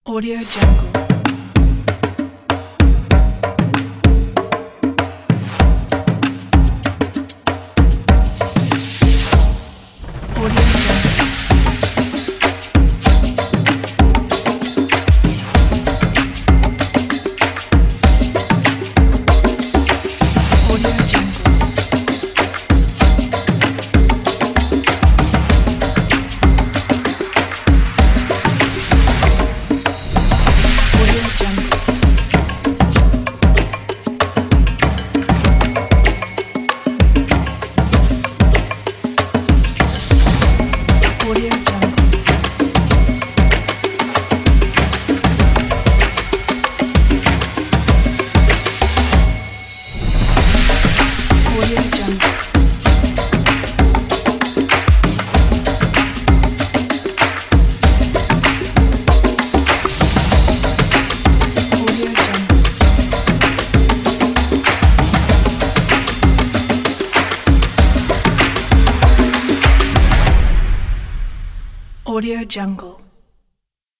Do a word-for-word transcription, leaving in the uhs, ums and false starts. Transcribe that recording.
Audio Jungle. Audio Jungle. Audio Jungle. Audio Jungle. Audio Jungle. Audio Jungle. Audio Jungle. Audio Jungle.